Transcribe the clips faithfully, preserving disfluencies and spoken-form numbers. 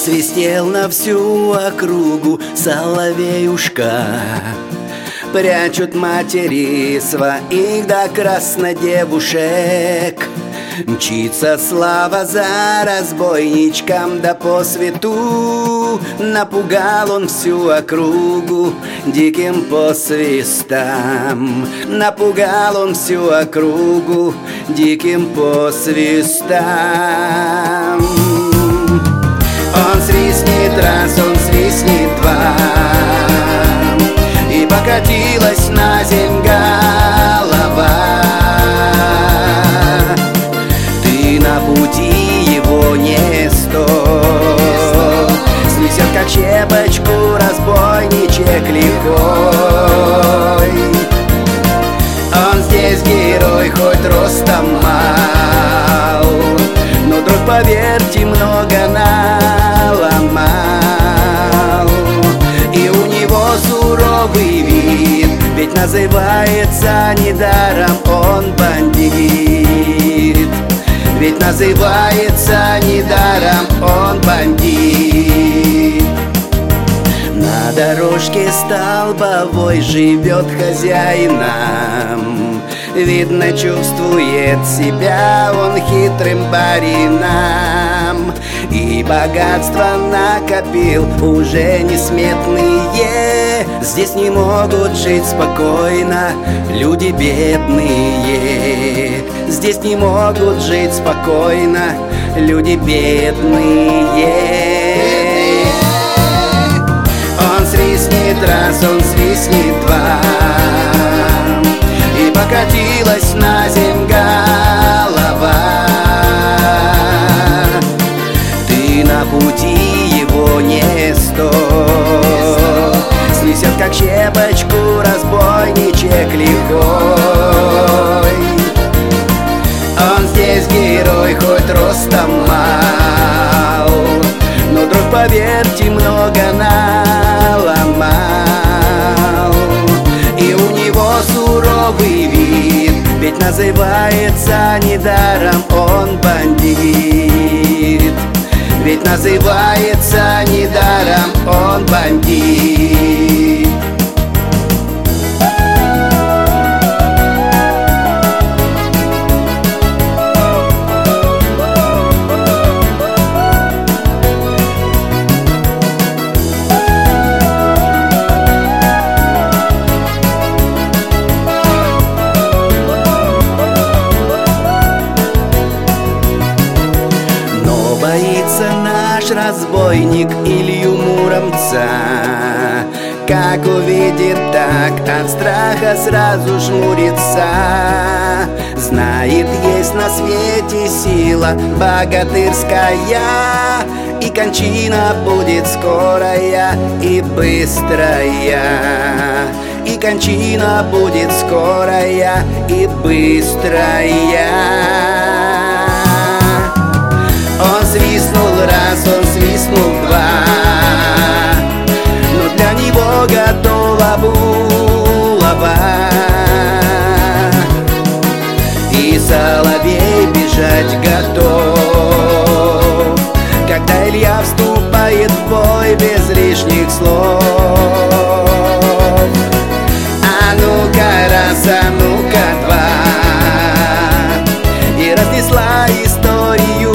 свистел на всю округу соловеюшка. Прячут матери своих до краснодевушек. Мчится слава за разбойничком, да по свету напугал он всю округу диким посвистом. Напугал он всю округу диким посвистом. Он свистнет раз, он свистнет два, и покатилась на земь голова. Ты на пути его не стой, снесет как щепочку разбойничек лихой. Он здесь герой, хоть ростом мал, но друг, поверьте, много наломал. И у него суровый вид, ведь называется недаром он бандит. Ведь называется недаром он бандит. На дорожке столбовой живет хозяином. Видно, чувствует себя он хитрым барином. И богатства накопил уже несметные. Здесь не могут жить спокойно люди бедные. Здесь не могут жить спокойно люди бедные. Он свистнет раз, он свистнет два, и покатилась на земь голова. Ты на пути его не стой, снесет как щепочку разбойничек лихой. Он здесь герой, хоть ростом мал, но, друг, поверьте, много наломал. И у него суровый вид, ведь называется недаром он бандит. Ведь называется недаром он бандит. Боится наш разбойник Илью Муромца. Как увидит, так от страха сразу жмурится. Знает, есть на свете сила богатырская, и кончина будет скорая и быстрая. И кончина будет скорая и быстрая. Он свистнул раз, он свистнул два, но для него готова булава. И соловей бежать готов, когда Илья вступает в бой без лишних слов. А ну-ка раз, а ну-ка два, и разнесла историю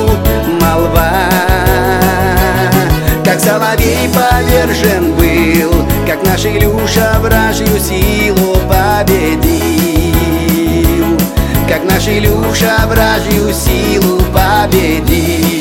как соловей повержен был, как наш Илюша вражью силу победил, как наш Илюша вражью силу победил.